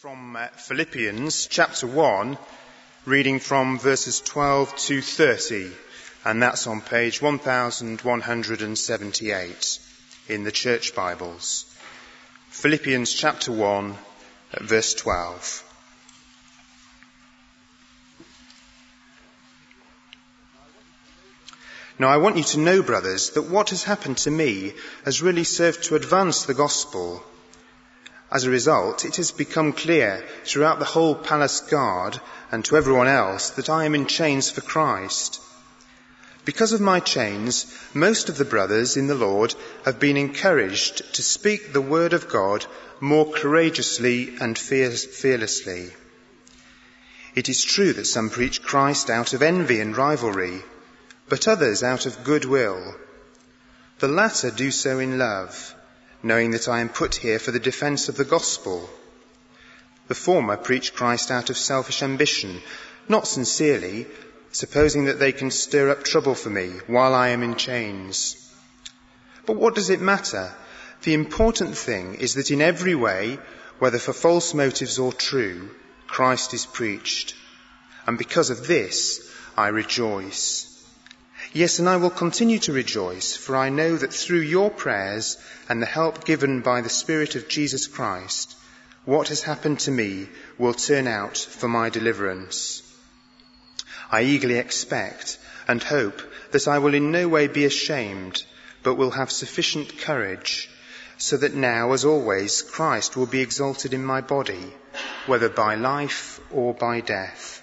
From Philippians chapter 1, reading from verses 12 to 30, and that's on page 1178 in the Church Bibles. Philippians chapter 1, verse 12. Now I want you to know, brothers, that what has happened to me has really served to advance the gospel. As a result, it has become clear throughout the whole palace guard and to everyone else that I am in chains for Christ. Because of my chains, most of the brothers in the Lord have been encouraged to speak the word of God more courageously and fearlessly. It is true that some preach Christ out of envy and rivalry, but others out of goodwill. The latter do so in love, knowing that I am put here for the defence of the gospel. The former preach Christ out of selfish ambition, not sincerely, supposing that they can stir up trouble for me while I am in chains. But what does it matter? The important thing is that in every way, whether for false motives or true, Christ is preached. And because of this, I rejoice. Yes, and I will continue to rejoice, for I know that through your prayers and the help given by the Spirit of Jesus Christ, what has happened to me will turn out for my deliverance. I eagerly expect and hope that I will in no way be ashamed, but will have sufficient courage, so that now, as always, Christ will be exalted in my body, whether by life or by death.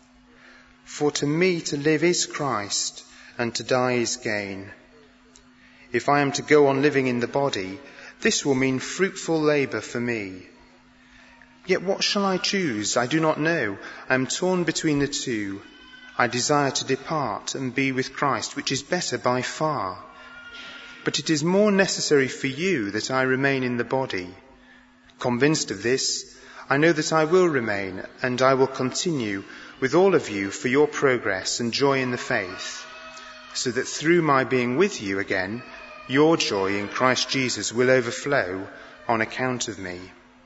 For to me to live is Christ, and to die is gain. If I am to go on living in the body, this will mean fruitful labour for me. Yet what shall I choose? I do not know. I am torn between the two. I desire to depart and be with Christ, which is better by far. But it is more necessary for you that I remain in the body. Convinced of this, I know that I will remain, and I will continue with all of you for your progress and joy in the faith, so that through my being with you again, your joy in Christ Jesus will overflow on account of me.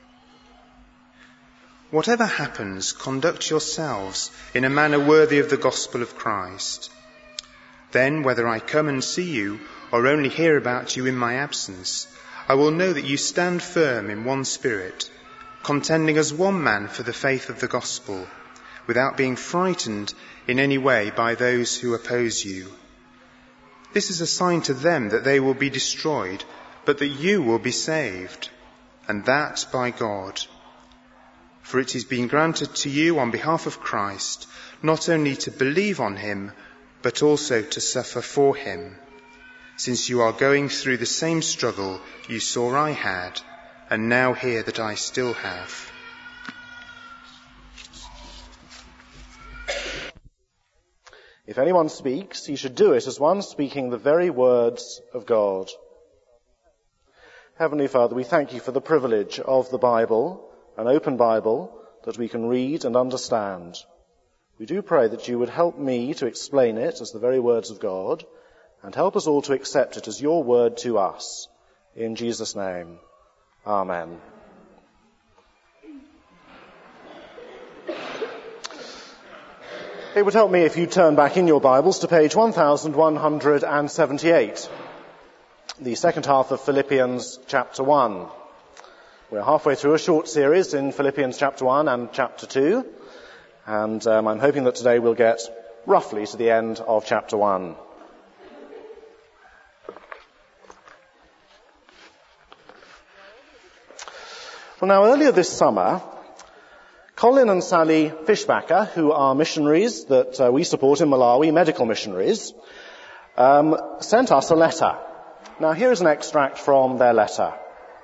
Whatever happens, conduct yourselves in a manner worthy of the gospel of Christ. Then, whether I come and see you or only hear about you in my absence, I will know that you stand firm in one spirit, contending as one man for the faith of the gospel, without being frightened in any way by those who oppose you. This is a sign to them that they will be destroyed, but that you will be saved, and that by God. For it has been granted to you on behalf of Christ, not only to believe on him, but also to suffer for him, since you are going through the same struggle you saw I had, and now hear that I still have. If anyone speaks, he should do it as one speaking the very words of God. Heavenly Father, we thank you for the privilege of the Bible, an open Bible that we can read and understand. We do pray that you would help me to explain it as the very words of God, and help us all to accept it as your word to us. In Jesus' name, Amen. It would help me if you turn back in your Bibles to page 1178, the second half of Philippians chapter 1. We're halfway through a short series in Philippians chapter 1 and chapter 2, and I'm hoping that today we'll get roughly to the end of chapter 1. Well, now, earlier this summer, Colin and Sally Fishbacker, who are missionaries that we support in Malawi, medical missionaries, sent us a letter. Now, here is an extract from their letter.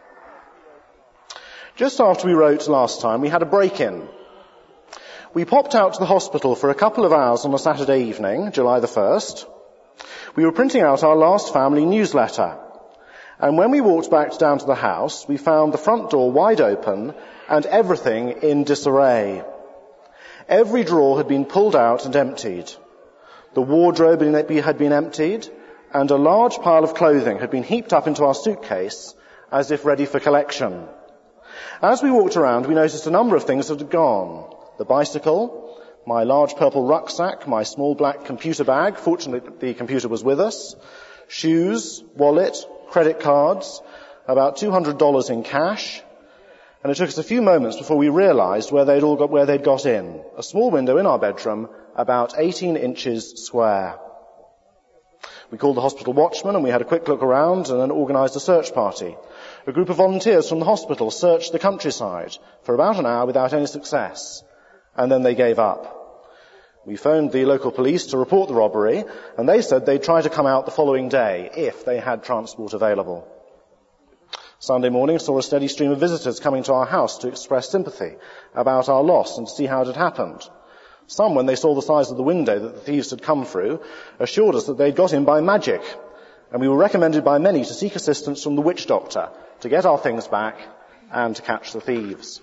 Just after we wrote last time, we had a break-in. We popped out to the hospital for a couple of hours on a Saturday evening, July the 1st. We were printing out our last family newsletter. And when we walked back down to the house, we found the front door wide open and everything in disarray. Every drawer had been pulled out and emptied. The wardrobe had been emptied, and a large pile of clothing had been heaped up into our suitcase as if ready for collection. As we walked around, we noticed a number of things that had gone. The bicycle, my large purple rucksack, my small black computer bag, fortunately the computer was with us, shoes, wallet, credit cards, about $200 in cash, and it took us a few moments before we realized where they'd got in. A small window in our bedroom, about 18 inches square. We called the hospital watchman and we had a quick look around and then organized a search party. A group of volunteers from the hospital searched the countryside for about an hour without any success, and then they gave up. We phoned the local police to report the robbery, and they said they'd try to come out the following day if they had transport available. Sunday morning saw a steady stream of visitors coming to our house to express sympathy about our loss and to see how it had happened. Some, when they saw the size of the window that the thieves had come through, assured us that they'd got in by magic, and we were recommended by many to seek assistance from the witch doctor to get our things back and to catch the thieves.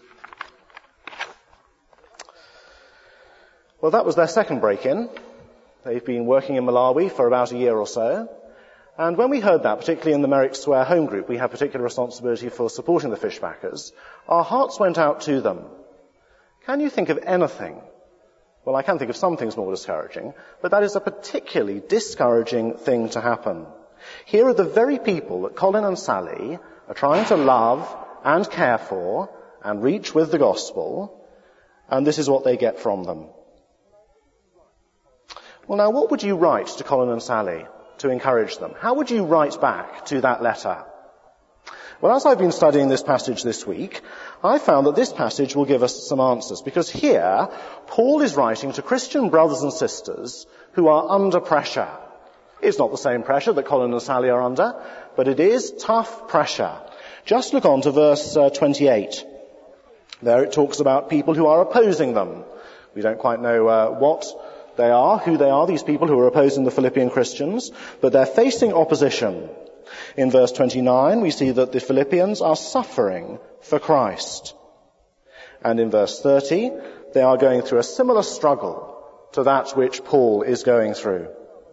Well, that was their second break-in. They've been working in Malawi for about a year or so. And when we heard that, particularly in the Merrick Square home group, we have particular responsibility for supporting the fishbackers, our hearts went out to them. Can you think of anything? Well, I can think of some things more discouraging, but that is a particularly discouraging thing to happen. Here are the very people that Colin and Sally are trying to love and care for and reach with the gospel, and this is what they get from them. Well, now, what would you write to Colin and Sally to encourage them? How would you write back to that letter? Well, as I've been studying this passage this week, I found that this passage will give us some answers, because here, Paul is writing to Christian brothers and sisters who are under pressure. It's not the same pressure that Colin and Sally are under, but it is tough pressure. Just look on to verse 28. There it talks about people who are opposing them. We don't quite know what they are, who they are, these people who are opposing the Philippian Christians, but they're facing opposition. In verse 29, we see that the Philippians are suffering for Christ. And in verse 30, they are going through a similar struggle to that which Paul is going through.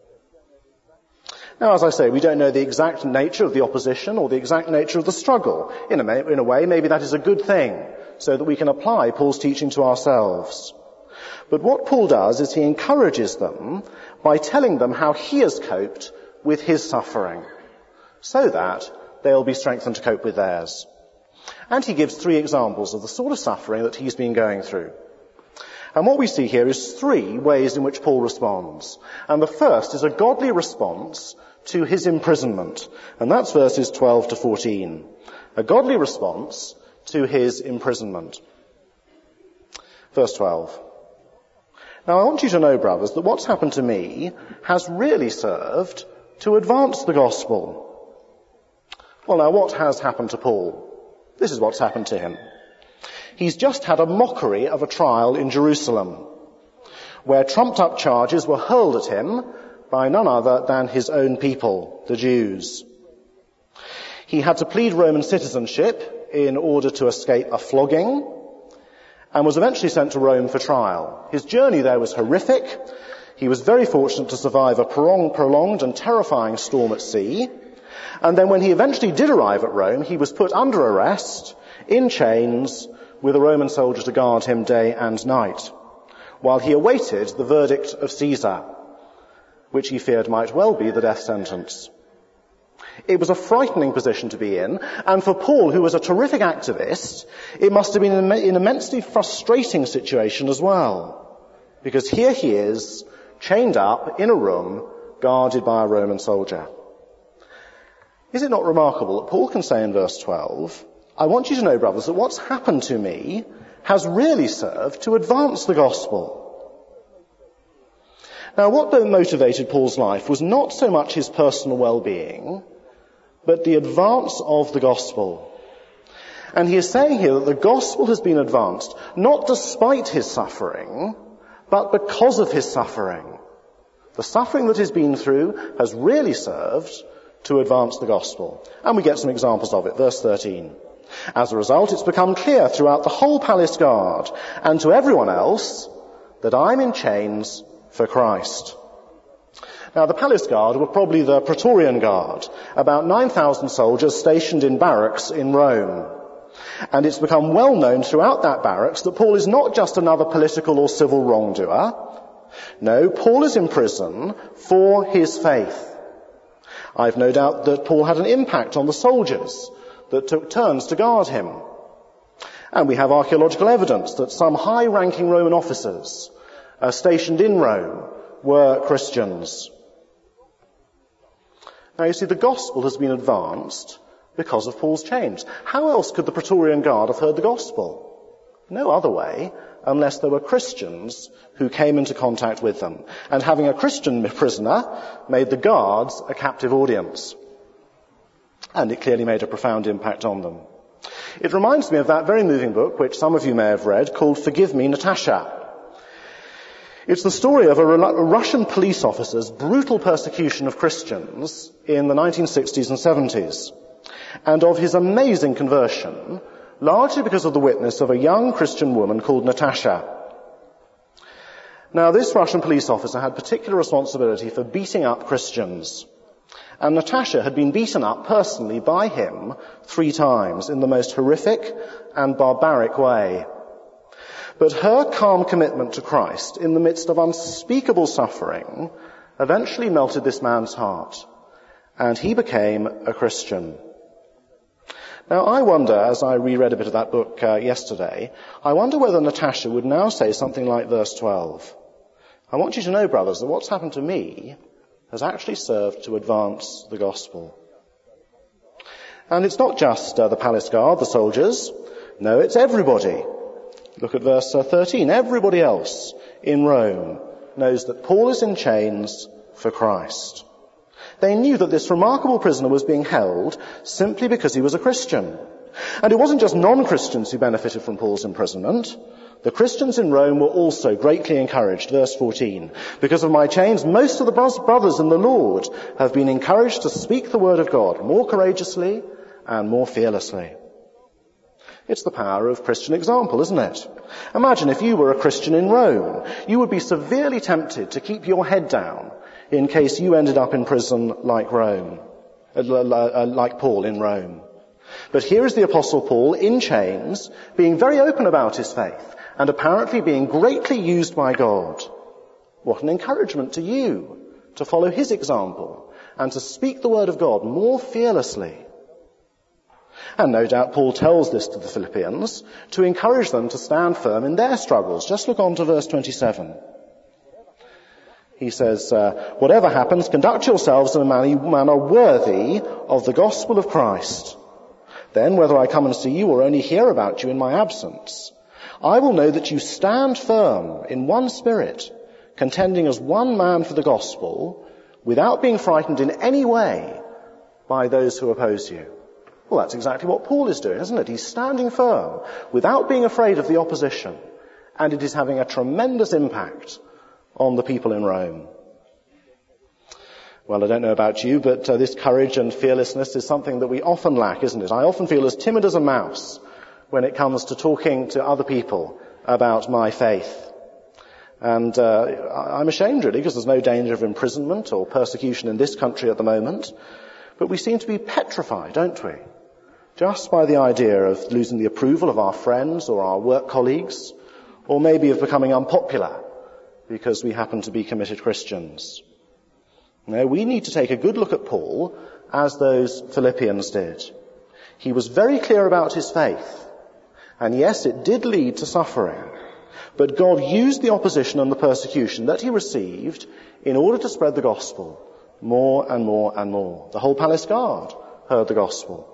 Now, as I say, we don't know the exact nature of the opposition or the exact nature of the struggle. In a way, maybe that is a good thing, so that we can apply Paul's teaching to ourselves. But what Paul does is he encourages them by telling them how he has coped with his suffering, so that they'll be strengthened to cope with theirs. And he gives 3 examples of the sort of suffering that he's been going through. And what we see here is 3 ways in which Paul responds. And the first is a godly response to his imprisonment. And that's verses 12 to 14. A godly response to his imprisonment. Verse 12. Now, I want you to know, brothers, that what's happened to me has really served to advance the gospel. Well, now, what has happened to Paul? This is what's happened to him. He's just had a mockery of a trial in Jerusalem, where trumped-up charges were hurled at him by none other than his own people, the Jews. He had to plead Roman citizenship in order to escape a flogging, and was eventually sent to Rome for trial. His journey there was horrific. He was very fortunate to survive a prolonged and terrifying storm at sea. And then when he eventually did arrive at Rome, he was put under arrest, in chains, with a Roman soldier to guard him day and night, while he awaited the verdict of Caesar, which he feared might well be the death sentence. It was a frightening position to be in, and for Paul, who was a terrific activist, it must have been an immensely frustrating situation as well, because here he is, chained up in a room, guarded by a Roman soldier. Is it not remarkable that Paul can say in verse 12, I want you to know, brothers, that what's happened to me has really served to advance the gospel. Now, what motivated Paul's life was not so much his personal well-being, but the advance of the gospel. And he is saying here that the gospel has been advanced, not despite his suffering, but because of his suffering. The suffering that he's been through has really served to advance the gospel. And we get some examples of it. Verse 13. As a result, it's become clear throughout the whole palace guard and to everyone else that I'm in chains for Christ. Now, the palace guard were probably the Praetorian Guard, about 9,000 soldiers stationed in barracks in Rome. And it's become well known throughout that barracks that Paul is not just another political or civil wrongdoer. No, Paul is in prison for his faith. I've no doubt that Paul had an impact on the soldiers that took turns to guard him. And we have archaeological evidence that some high-ranking Roman officers stationed in Rome were Christians. Now you see, the gospel has been advanced because of Paul's chains. How else could the Praetorian Guard have heard the gospel? No other way, unless there were Christians who came into contact with them. And having a Christian prisoner made the guards a captive audience. And it clearly made a profound impact on them. It reminds me of that very moving book, which some of you may have read, called Forgive Me, Natasha. It's the story of a Russian police officer's brutal persecution of Christians in the 1960s and 70s, and of his amazing conversion, largely because of the witness of a young Christian woman called Natasha. Now, this Russian police officer had particular responsibility for beating up Christians, and Natasha had been beaten up personally by him 3 times in the most horrific and barbaric way. But her calm commitment to Christ in the midst of unspeakable suffering eventually melted this man's heart, and he became a Christian. Now, I wonder, as I reread a bit of that book yesterday, I wonder whether Natasha would now say something like verse 12. I want you to know, brothers, that what's happened to me has actually served to advance the gospel. And it's not just the palace guard, the soldiers. No, it's everybody. Look at verse 13. Everybody else in Rome knows that Paul is in chains for Christ. They knew that this remarkable prisoner was being held simply because he was a Christian. And it wasn't just non-Christians who benefited from Paul's imprisonment. The Christians in Rome were also greatly encouraged. Verse 14. Because of my chains, most of the brothers in the Lord have been encouraged to speak the word of God more courageously and more fearlessly. It's the power of Christian example, isn't it? Imagine if you were a Christian in Rome. You would be severely tempted to keep your head down in case you ended up in prison like like Paul in Rome. But here is the Apostle Paul in chains, being very open about his faith, and apparently being greatly used by God. What an encouragement to you to follow his example and to speak the word of God more fearlessly. And no doubt Paul tells this to the Philippians to encourage them to stand firm in their struggles. Just look on to verse 27. He says, whatever happens, conduct yourselves in a manner worthy of the gospel of Christ. Then, whether I come and see you or only hear about you in my absence, I will know that you stand firm in one spirit, contending as one man for the gospel, without being frightened in any way by those who oppose you. Well, that's exactly what Paul is doing, isn't it? He's standing firm without being afraid of the opposition, and it is having a tremendous impact on the people in Rome. Well, I don't know about you, but this courage and fearlessness is something that we often lack, isn't it? I often feel as timid as a mouse when it comes to talking to other people about my faith. And I'm ashamed, really, because there's no danger of imprisonment or persecution in this country at the moment. But we seem to be petrified, don't we? Just by the idea of losing the approval of our friends or our work colleagues, or maybe of becoming unpopular because we happen to be committed Christians. No, we need to take a good look at Paul as those Philippians did. He was very clear about his faith. And yes, it did lead to suffering. But God used the opposition and the persecution that he received in order to spread the gospel more and more and more. The whole palace guard heard the gospel.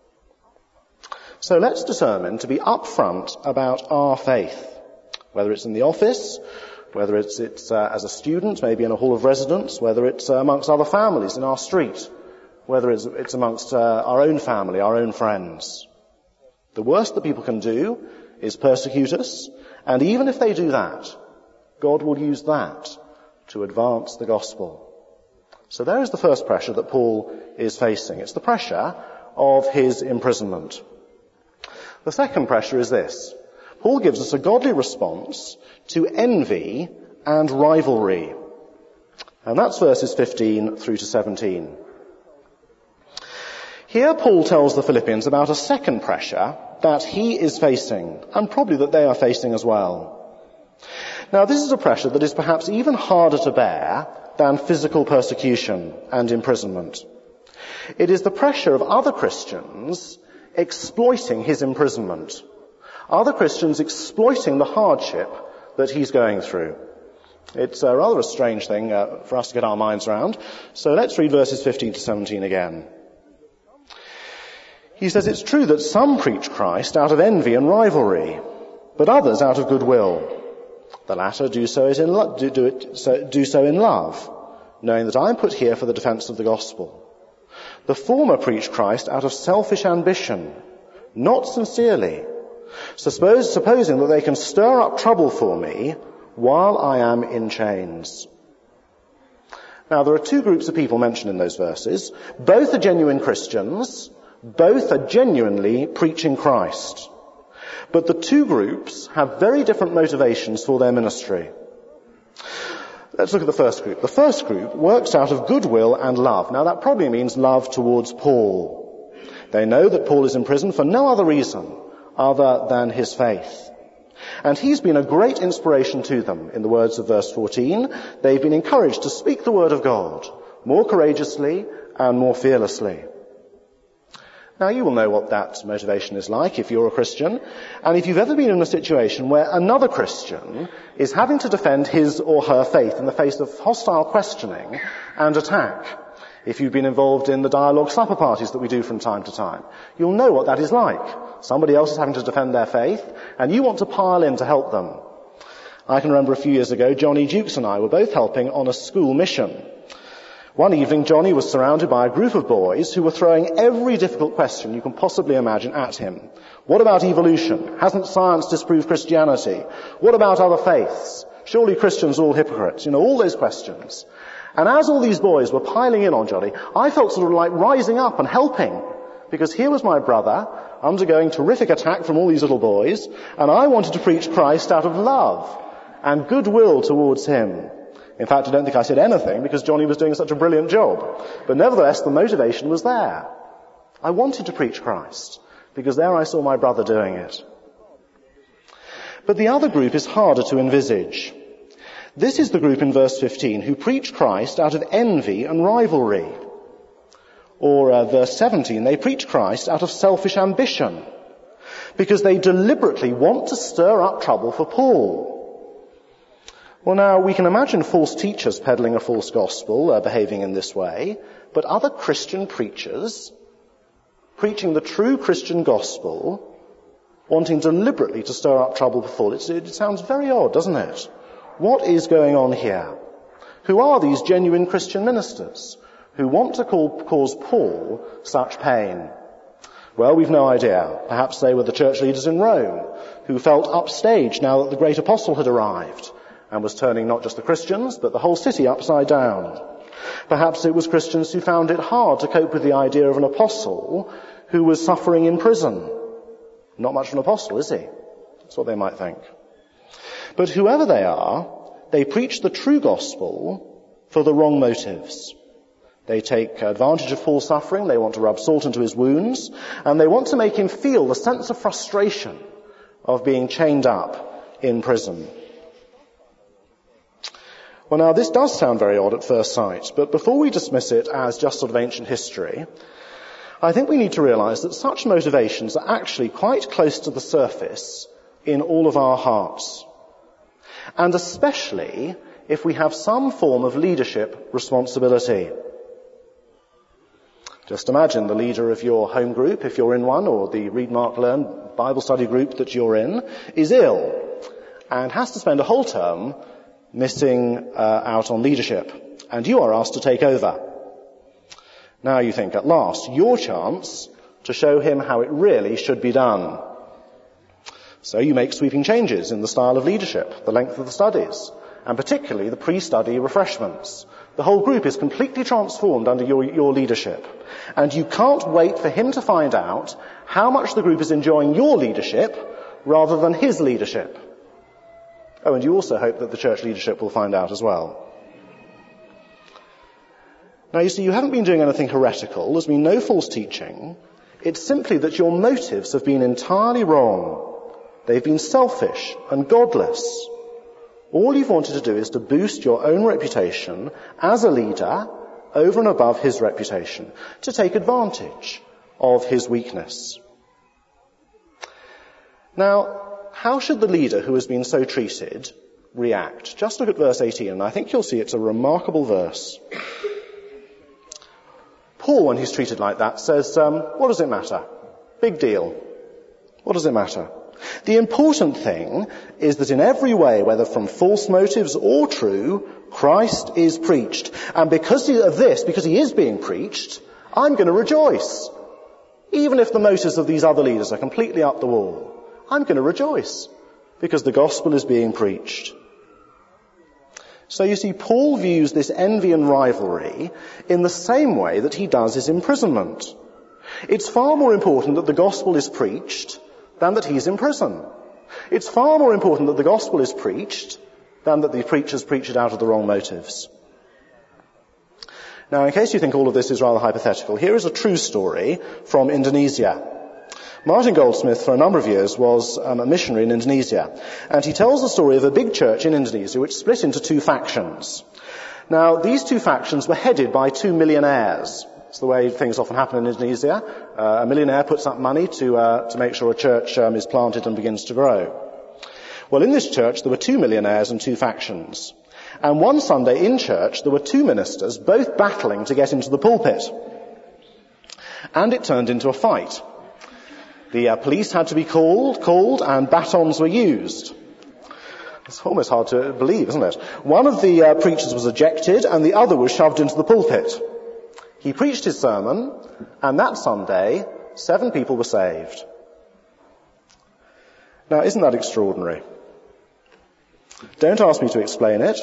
So let's determine to be upfront about our faith, whether it's in the office, whether it's as a student, maybe in a hall of residence, whether it's amongst other families in our street, whether it's amongst our own family, our own friends. The worst that people can do is persecute us, and even if they do that, God will use that to advance the gospel. So there is the first pressure that Paul is facing. It's the pressure of his imprisonment. The second pressure is this. Paul gives us a godly response to envy and rivalry. And that's verses 15 through to 17. Here Paul tells the Philippians about a second pressure that he is facing, and probably that they are facing as well. Now, this is a pressure that is perhaps even harder to bear than physical persecution and imprisonment. It is the pressure of other Christians exploiting his imprisonment, other Christians exploiting the hardship that he's going through. It's rather a strange thing for us to get our minds around. So let's read verses 15 to 17 again. He says, "It's true that some preach Christ out of envy and rivalry, but others out of goodwill. The latter do so in love, knowing that I am put here for the defense of the gospel. The former preach Christ out of selfish ambition, not sincerely, supposing that they can stir up trouble for me while I am in chains." Now, there are two groups of people mentioned in those verses. Both are genuine Christians. Both are genuinely preaching Christ. But the two groups have very different motivations for their ministry. Let's look at the first group. The first group works out of goodwill and love. Now, that probably means love towards Paul. They know that Paul is in prison for no other reason other than his faith. And he's been a great inspiration to them. In the words of verse 14, they've been encouraged to speak the word of God more courageously and more fearlessly. Now, you will know what that motivation is like if you're a Christian, and if you've ever been in a situation where another Christian is having to defend his or her faith in the face of hostile questioning and attack. If you've been involved in the dialogue supper parties that we do from time to time, you'll know what that is like. Somebody else is having to defend their faith, and you want to pile in to help them. I can remember a few years ago, Johnny Jukes and I were both helping on a school mission. One evening, Johnny was surrounded by a group of boys who were throwing every difficult question you can possibly imagine at him. What about evolution? Hasn't science disproved Christianity? What about other faiths? Surely Christians are all hypocrites? All those questions. And as all these boys were piling in on Johnny, I felt sort of like rising up and helping. Because here was my brother undergoing terrific attack from all these little boys, and I wanted to preach Christ out of love and goodwill towards him. In fact, I don't think I said anything because Johnny was doing such a brilliant job. But nevertheless, the motivation was there. I wanted to preach Christ because there I saw my brother doing it. But the other group is harder to envisage. This is the group in verse 15 who preach Christ out of envy and rivalry. Or verse 17, they preach Christ out of selfish ambition because they deliberately want to stir up trouble for Paul. Well, now, we can imagine false teachers peddling a false gospel, behaving in this way, but other Christian preachers preaching the true Christian gospel, wanting deliberately to stir up trouble for Paul. It sounds very odd, doesn't it? What is going on here? Who are these genuine Christian ministers who want to cause Paul such pain? Well, we've no idea. Perhaps they were the church leaders in Rome who felt upstaged now that the great apostle had arrived and was turning not just the Christians, but the whole city upside down. Perhaps it was Christians who found it hard to cope with the idea of an apostle who was suffering in prison. Not much of an apostle, is he? That's what they might think. But whoever they are, they preach the true gospel for the wrong motives. They take advantage of Paul's suffering, they want to rub salt into his wounds, and they want to make him feel the sense of frustration of being chained up in prison. Well, now, this does sound very odd at first sight, but before we dismiss it as just sort of ancient history, I think we need to realize that such motivations are actually quite close to the surface in all of our hearts. And especially if we have some form of leadership responsibility. Just imagine the leader of your home group, if you're in one, or the Read, Mark, Learn Bible study group that you're in, is ill and has to spend a whole term missing out on leadership, and you are asked to take over. Now you think, at last, your chance to show him how it really should be done. So you make sweeping changes in the style of leadership, the length of the studies, and particularly the pre-study refreshments. The whole group is completely transformed under your leadership, and you can't wait for him to find out how much the group is enjoying your leadership rather than his leadership. Oh, and you also hope that the church leadership will find out as well. Now, you see, you haven't been doing anything heretical. There's been no false teaching. It's simply that your motives have been entirely wrong. They've been selfish and godless. All you've wanted to do is to boost your own reputation as a leader over and above his reputation, to take advantage of his weakness. Now, how should the leader who has been so treated react? Just look at verse 18, and I think you'll see it's a remarkable verse. Paul, when he's treated like that, says, what does it matter? Big deal. What does it matter? The important thing is that in every way, whether from false motives or true, Christ is preached. And because of this, because he is being preached, I'm going to rejoice. Even if the motives of these other leaders are completely up the wall, I'm going to rejoice because the gospel is being preached. So you see, Paul views this envy and rivalry in the same way that he does his imprisonment. It's far more important that the gospel is preached than that he's in prison. It's far more important that the gospel is preached than that the preachers preach it out of the wrong motives. Now, in case you think all of this is rather hypothetical, here is a true story from Indonesia. Martin Goldsmith, for a number of years, was a missionary in Indonesia, and he tells the story of a big church in Indonesia which split into two factions. Now, these two factions were headed by two millionaires. It's the way things often happen in Indonesia. A millionaire puts up money to make sure a church is planted and begins to grow. Well, in this church, there were two millionaires and two factions. And one Sunday in church, there were two ministers, both battling to get into the pulpit. And it turned into a fight. The police had to be called, and batons were used. It's almost hard to believe, isn't it? One of the preachers was ejected, and the other was shoved into the pulpit. He preached his sermon, and that Sunday, 7 people were saved. Now, isn't that extraordinary? Don't ask me to explain it.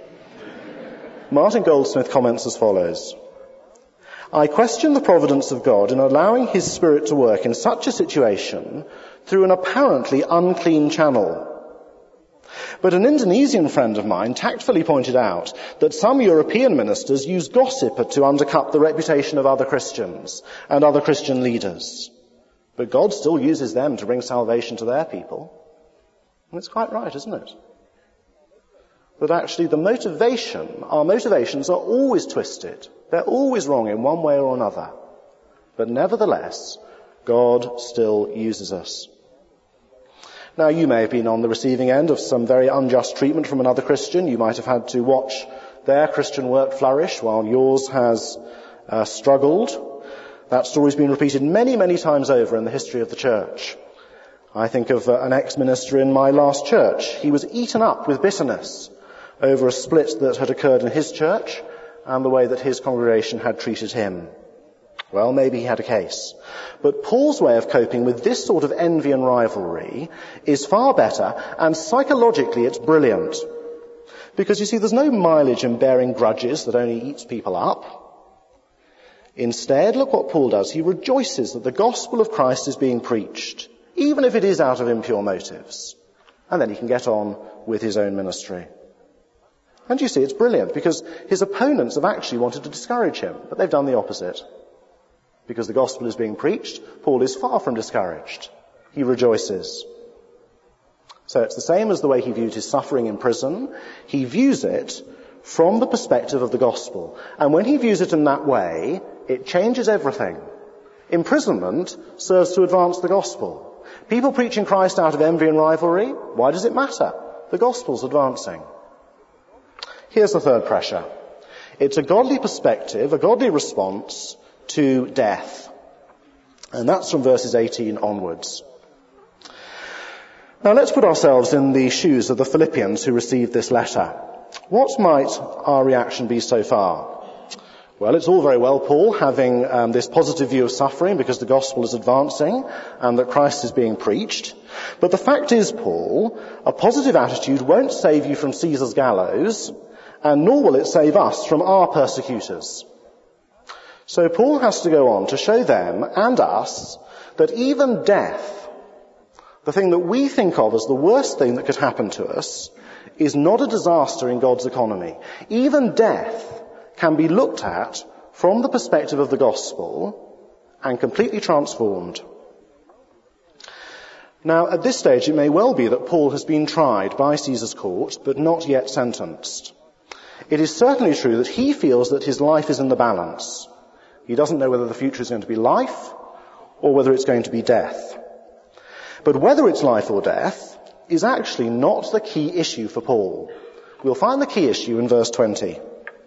Martin Goldsmith comments as follows. I question the providence of God in allowing his Spirit to work in such a situation through an apparently unclean channel. But an Indonesian friend of mine tactfully pointed out that some European ministers use gossip to undercut the reputation of other Christians and other Christian leaders. But God still uses them to bring salvation to their people. And it's quite right, isn't it? That actually our motivations are always twisted. They're always wrong in one way or another. But nevertheless, God still uses us. Now, you may have been on the receiving end of some very unjust treatment from another Christian. You might have had to watch their Christian work flourish while yours has struggled. That story's been repeated many, many times over in the history of the church. I think of an ex-minister in my last church. He was eaten up with bitterness over a split that had occurred in his church and the way that his congregation had treated him. Well, maybe he had a case. But Paul's way of coping with this sort of envy and rivalry is far better, and psychologically it's brilliant. Because you see, there's no mileage in bearing grudges that only eats people up. Instead, look what Paul does. He rejoices that the gospel of Christ is being preached, even if it is out of impure motives. And then he can get on with his own ministry. And you see, it's brilliant, because his opponents have actually wanted to discourage him, but they've done the opposite. Because the gospel is being preached, Paul is far from discouraged. He rejoices. So it's the same as the way he viewed his suffering in prison. He views it from the perspective of the gospel. And when he views it in that way, it changes everything. Imprisonment serves to advance the gospel. People preaching Christ out of envy and rivalry, why does it matter? The gospel's advancing. Here's the third pressure. It's a godly perspective, a godly response to death. And that's from verses 18 onwards. Now let's put ourselves in the shoes of the Philippians who received this letter. What might our reaction be so far? Well, it's all very well, Paul, having this positive view of suffering because the gospel is advancing and that Christ is being preached. But the fact is, Paul, a positive attitude won't save you from Caesar's gallows, and nor will it save us from our persecutors. So Paul has to go on to show them and us that even death, the thing that we think of as the worst thing that could happen to us, is not a disaster in God's economy. Even death can be looked at from the perspective of the gospel and completely transformed. Now, at this stage, it may well be that Paul has been tried by Caesar's court, but not yet sentenced. It is certainly true that he feels that his life is in the balance. He doesn't know whether the future is going to be life or whether it's going to be death. But whether it's life or death is actually not the key issue for Paul. We'll find the key issue in verse 20.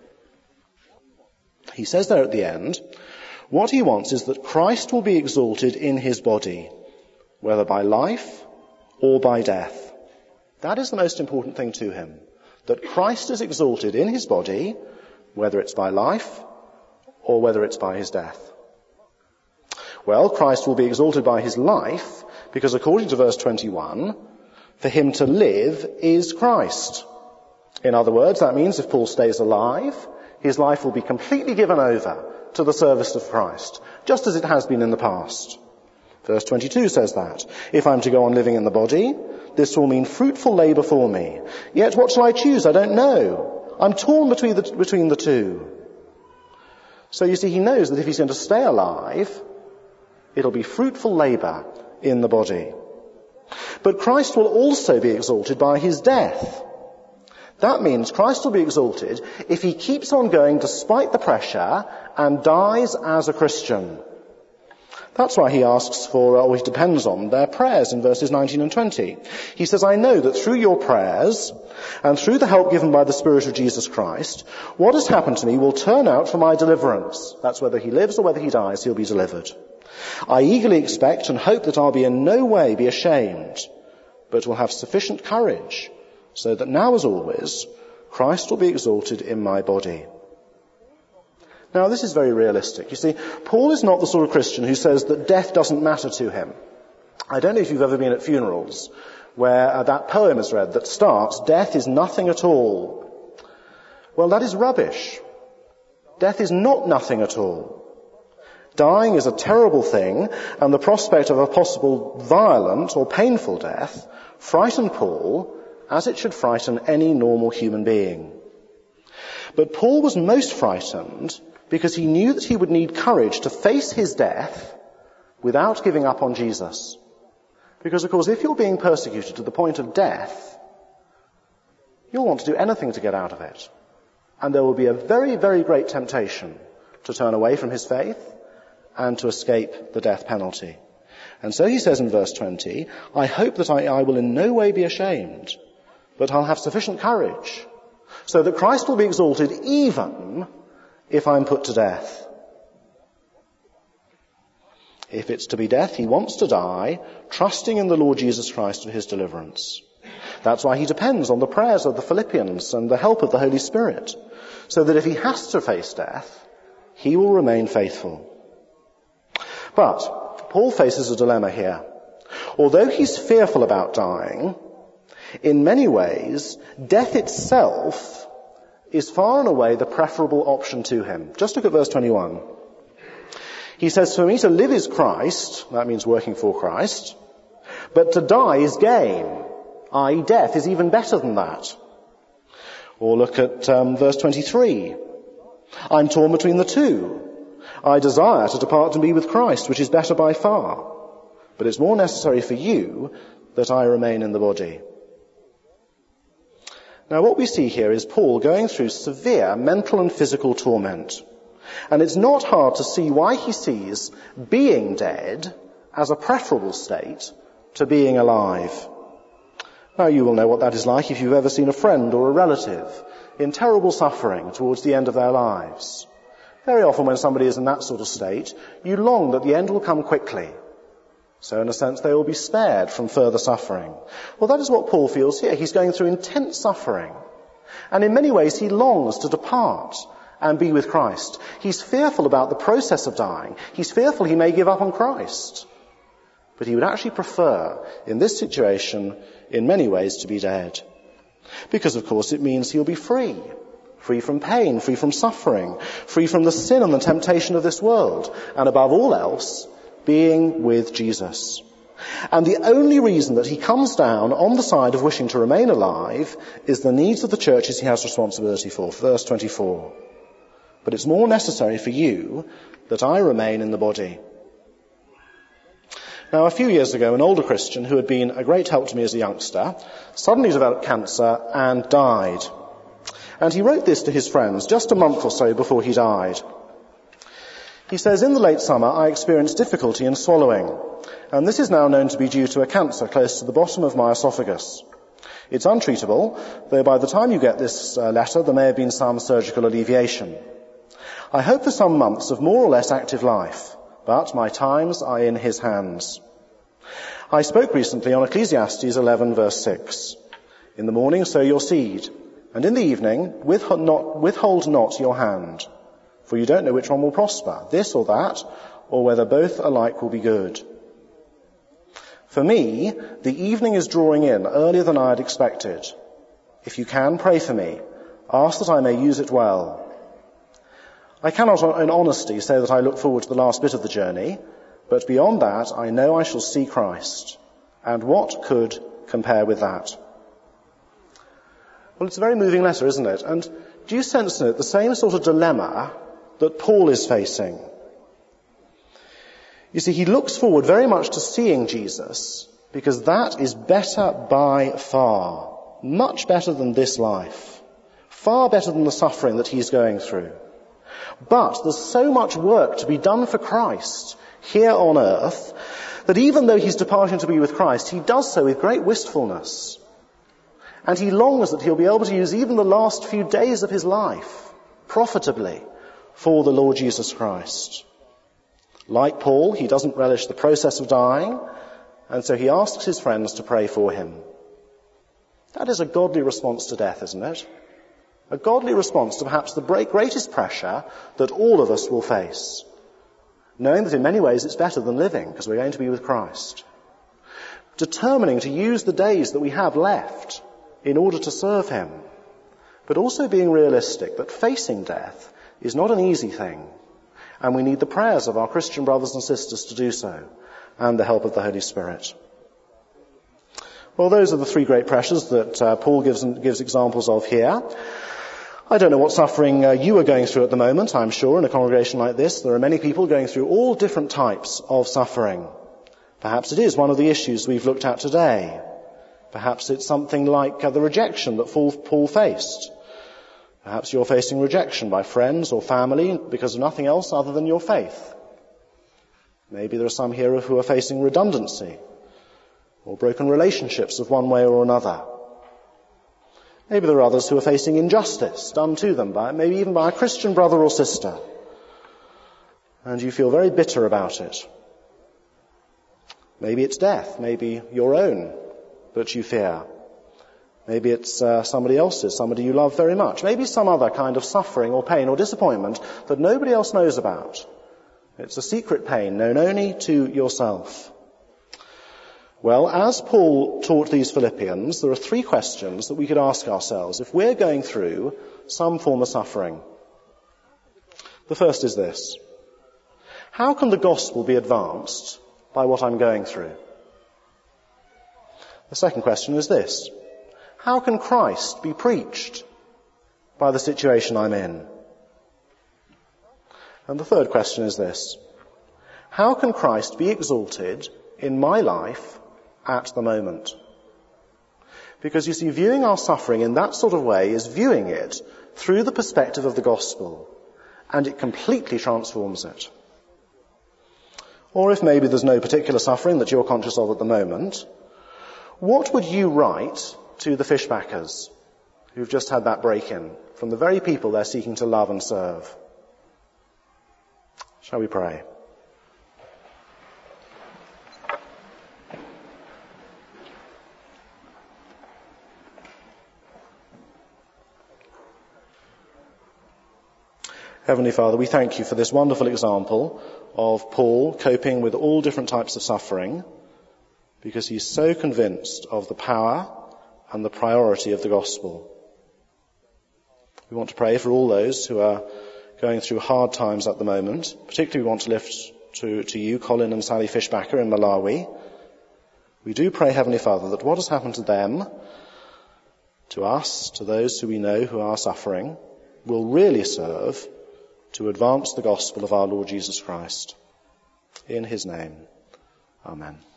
He says there at the end, what he wants is that Christ will be exalted in his body, whether by life or by death. That is the most important thing to him, that Christ is exalted in his body, whether it's by life or whether it's by his death. Well, Christ will be exalted by his life, because according to verse 21, for him to live is Christ. In other words, that means if Paul stays alive, his life will be completely given over to the service of Christ, just as it has been in the past. Verse 22 says that. If I'm to go on living in the body, this will mean fruitful labour for me. Yet what shall I choose? I don't know. I'm torn between the two. So you see, he knows that if he's going to stay alive, it'll be fruitful labour in the body. But Christ will also be exalted by his death. That means Christ will be exalted if he keeps on going despite the pressure and dies as a Christian. That's why he asks for, or he depends on, their prayers in verses 19 and 20. He says, I know that through your prayers and through the help given by the Spirit of Jesus Christ, what has happened to me will turn out for my deliverance. That's whether he lives or whether he dies, he'll be delivered. I eagerly expect and hope that I'll be in no way be ashamed, but will have sufficient courage, so that now as always, Christ will be exalted in my body. Now, this is very realistic. You see, Paul is not the sort of Christian who says that death doesn't matter to him. I don't know if you've ever been at funerals where that poem is read that starts, death is nothing at all. Well, that is rubbish. Death is not nothing at all. Dying is a terrible thing, and the prospect of a possible violent or painful death frightened Paul as it should frighten any normal human being. But Paul was most frightened because he knew that he would need courage to face his death without giving up on Jesus. Because, of course, if you're being persecuted to the point of death, you'll want to do anything to get out of it. And there will be a very, very great temptation to turn away from his faith and to escape the death penalty. And so he says in verse 20, I hope that I will in no way be ashamed, but I'll have sufficient courage, so that Christ will be exalted even if I'm put to death. If it's to be death, he wants to die, trusting in the Lord Jesus Christ for his deliverance. That's why he depends on the prayers of the Philippians and the help of the Holy Spirit, so that if he has to face death, he will remain faithful. But Paul faces a dilemma here. Although he's fearful about dying, in many ways, death itself is far and away the preferable option to him. Just look at verse 21. He says, for me to live is Christ, that means working for Christ, but to die is gain, i.e. death is even better than that. Or look at verse 23. I'm torn between the two. I desire to depart and be with Christ, which is better by far, but it's more necessary for you that I remain in the body. Now what we see here is Paul going through severe mental and physical torment. And it's not hard to see why he sees being dead as a preferable state to being alive. Now you will know what that is like if you've ever seen a friend or a relative in terrible suffering towards the end of their lives. Very often when somebody is in that sort of state, you long that the end will come quickly. So in a sense, they will be spared from further suffering. Well, that is what Paul feels here. He's going through intense suffering. And in many ways, he longs to depart and be with Christ. He's fearful about the process of dying. He's fearful he may give up on Christ. But he would actually prefer, in this situation, in many ways, to be dead. Because, of course, it means he'll be free. Free from pain, free from suffering, free from the sin and the temptation of this world. And above all else, being with Jesus. And the only reason that he comes down on the side of wishing to remain alive is the needs of the churches he has responsibility for. Verse 24. But it's more necessary for you that I remain in the body. Now, a few years ago, an older Christian who had been a great help to me as a youngster suddenly developed cancer and died. And he wrote this to his friends just a month or so before he died. He says, "In the late summer, I experienced difficulty in swallowing, and this is now known to be due to a cancer close to the bottom of my esophagus. It's untreatable, though by the time you get this letter, there may have been some surgical alleviation. I hope for some months of more or less active life, but my times are in his hands. I spoke recently on Ecclesiastes 11 verse 6. In the morning sow your seed, and in the evening withhold not your hand, for you don't know which one will prosper, this or that, or whether both alike will be good. For me, the evening is drawing in earlier than I had expected. If you can, pray for me. Ask that I may use it well. I cannot in honesty say that I look forward to the last bit of the journey, but beyond that, I know I shall see Christ. And what could compare with that?" Well, it's a very moving letter, isn't it? And do you sense in it the same sort of dilemma that Paul is facing? You see, he looks forward very much to seeing Jesus, because that is better by far, much better than this life, far better than the suffering that he's going through. But there's so much work to be done for Christ here on earth that even though he's departing to be with Christ, he does so with great wistfulness. And he longs that he'll be able to use even the last few days of his life profitably for the Lord Jesus Christ. Like Paul, he doesn't relish the process of dying, and so he asks his friends to pray for him. That is a godly response to death, isn't it? A godly response to perhaps the greatest pressure that all of us will face, knowing that in many ways it's better than living, because we're going to be with Christ. Determining to use the days that we have left in order to serve him, but also being realistic that facing death is not an easy thing, and we need the prayers of our Christian brothers and sisters to do so, and the help of the Holy Spirit. Well, those are the three great pressures that Paul gives examples of here. I don't know what suffering you are going through at the moment. I'm sure in a congregation like this there are many people going through all different types of suffering. Perhaps it is one of the issues we've looked at today. Perhaps it's something like the rejection that Paul faced. Perhaps you're facing rejection by friends or family because of nothing else other than your faith. Maybe there are some here who are facing redundancy or broken relationships of one way or another. Maybe there are others who are facing injustice done to them, maybe even by a Christian brother or sister, and you feel very bitter about it. Maybe it's death, maybe your own that you fear. Maybe it's somebody else's, somebody you love very much. Maybe some other kind of suffering or pain or disappointment that nobody else knows about. It's a secret pain known only to yourself. Well, as Paul taught these Philippians, there are three questions that we could ask ourselves if we're going through some form of suffering. The first is this: how can the gospel be advanced by what I'm going through? The second question is this: how can Christ be preached by the situation I'm in? And the third question is this: how can Christ be exalted in my life at the moment? Because you see, viewing our suffering in that sort of way is viewing it through the perspective of the gospel, and it completely transforms it. Or if maybe there's no particular suffering that you're conscious of at the moment, what would you write to the Fishbackers who've just had that break-in from the very people they're seeking to love and serve? Shall we pray? Heavenly Father, we thank you for this wonderful example of Paul coping with all different types of suffering, because he's so convinced of the power and the priority of the gospel. We want to pray for all those who are going through hard times at the moment. Particularly we want to lift to you Colin and Sally Fishbacker in Malawi. We do pray, Heavenly Father, that what has happened to them, to us, to those who we know who are suffering, will really serve to advance the gospel of our Lord Jesus Christ. In his name. Amen.